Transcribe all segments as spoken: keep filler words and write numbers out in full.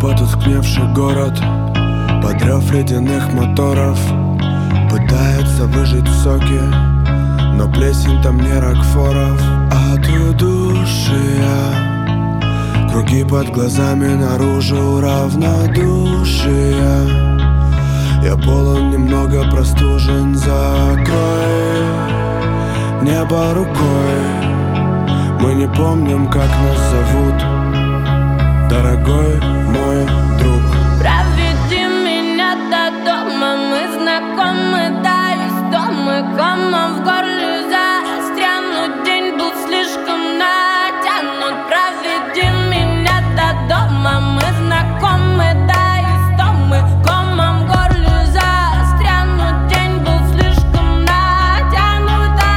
потускневший город под рев ледяных моторов пытается выжить соки, но плесень там не Рокфоров. От удушья круги под глазами, наружу равнодушия. Я полон, немного простужен, закрой небо рукой. Мы не помним, как нас зовут, дорогой мой друг. Проведи меня до дома, мы знакомы, да, и стомы. Комом в горле застрянут, день был слишком натянут. Проведи меня до дома, мы знакомы, да, и стомы. Комом в горле застрянут, день был слишком натянут, да.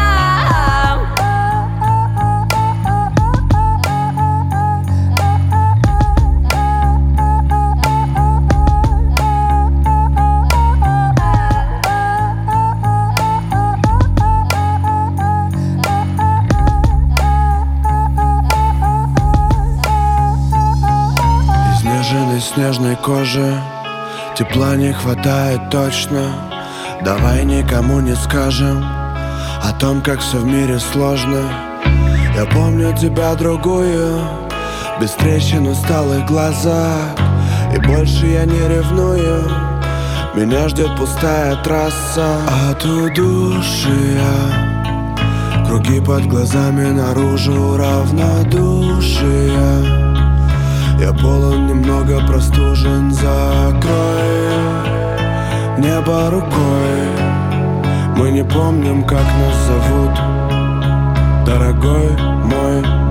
Изнеженной снежной кожи тепла не хватает точно. Давай никому не скажем о том, как все в мире сложно. Я помню тебя другую, без трещин, усталых глазах. И больше я не ревную, меня ждет пустая трасса. От удушья круги под глазами, наружу равнодушия. Я полон, немного простужен, закрой небо рукой. Мы не помним, как нас зовут, дорогой мой